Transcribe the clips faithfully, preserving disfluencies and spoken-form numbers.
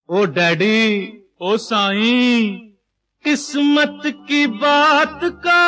ओ daddy, ओ साईं, किस्मत की बात का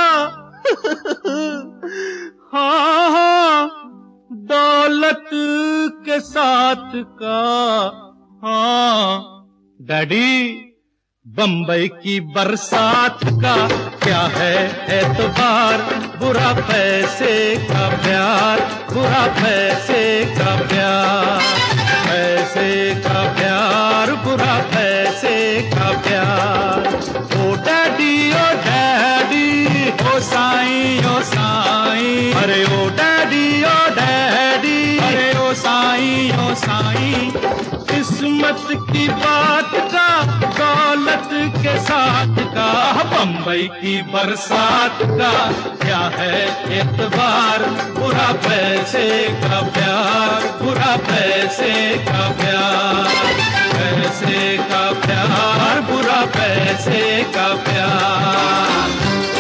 हाँ हाँ दौलत के साथ का हाँ। डैडी, बम्बई की बरसात का क्या है एतबार, बुरा पैसे का प्यार, बुरा पैसे का प्यार, पैसे का प्यार, बुरा पैसे का प्यार। ओ डैडी, ओ डैडी, ओ साईं, ओ साईं, अरे ओ डैडी, ओ डैडी, अरे ओ साईं, ओ साईं, किस्मत की बात का दौलत के साथ का, बम्बई की बरसात का क्या है एतबार, बुरा पैसे का प्यार, बुरा पैसे का प्यार, पैसे का प्यार, बुरा पैसे का प्यार।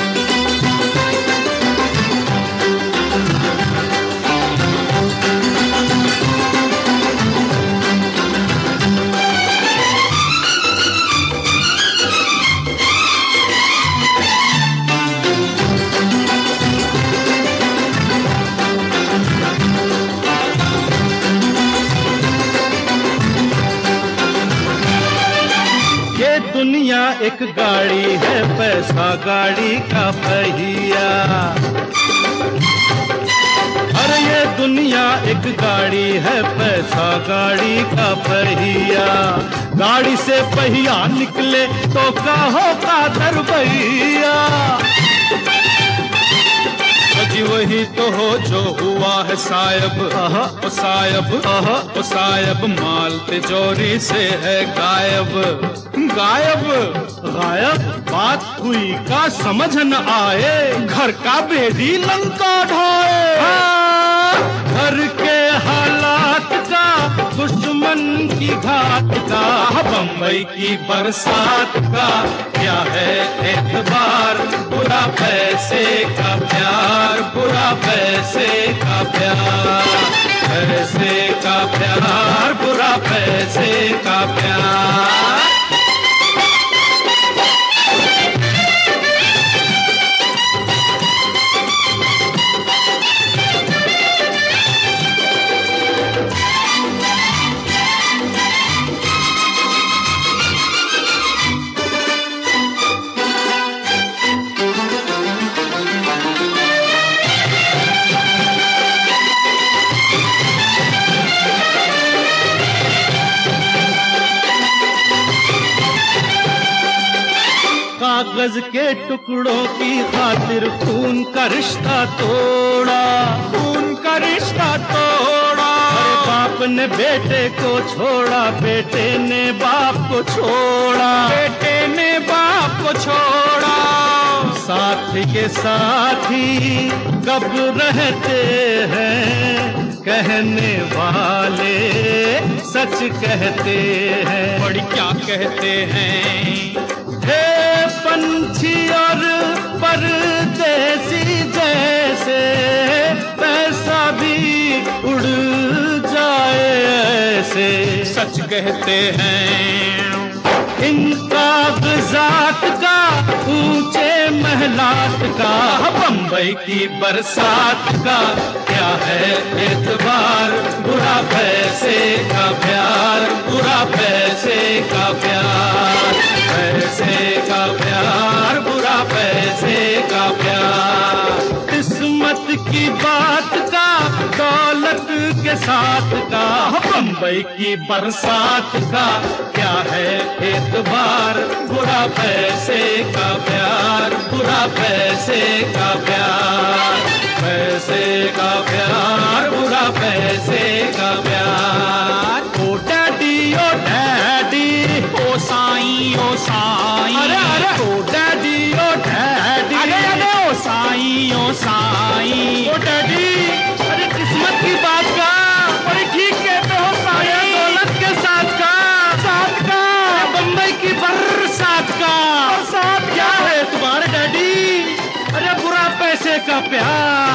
दुनिया एक गाड़ी है, पैसा गाड़ी का पहिया। अरे ये दुनिया एक गाड़ी है, पैसा गाड़ी का पहिया। गाड़ी से पहिया निकले तो कहो कादर भैया। जी वही तो हो जो हुआ है सायब, ओ सायब, ओ सायब, माल तिजोरी से है गायब। गायब गायब बात हुई का समझ न आए, घर का बेदी लंका ढाए। घर के हालात का, दुश्मन की घात का, बम्बई की बरसात का क्या है एतबार, बुरा पैसे का प्यार, बुरा पैसे का प्यार, पैसे का प्यार, बुरा पैसे का प्यार। कागज के टुकड़ों की खातिर खून का रिश्ता तोड़ा, खून का रिश्ता तोड़ा। अरे बाप ने बेटे को छोड़ा, बेटे ने बाप को छोड़ा, बेटे ने बाप को छोड़ा। साथी के साथी कब रहते हैं, कहने वाले सच कहते हैं। बड़ी क्या कहते हैं, हे पंछी और परदेसी जैसे, पैसा भी उड़ जाए ऐसे। सच कहते हैं इन कागजात का, ऊंचे महलात का, बम्बई की बरसात का क्या है एतबार, बुरा पैसे का प्यार, बुरा पैसे का प्यार, पैसे का प्यार, बुरा पैसे का प्यार। किस्मत की बात का, दौलत के साथ का, बम्बई की बरसात का क्या है एतबार, बुरा पैसे का प्यार, बुरा पैसे का प्यार, पैसे का प्यार, बुरा पैसे का प्यार। ओ डैडी, ओ डैडी, ओ साईं, ओ साईं, अरे अरे ओ डैडी, ओ डैडी, अरे अरे ओ साईं, ओ साईं, ओ डैडी, अरे किस्मत की बात का, बड़ी ठीक कहते हो साईं, दौलत के साथ का, साथ का, बम्बई की बरसात का, बरसात क्या है तुम्हारे डैडी, अरे बुरा पैसे का प्यार।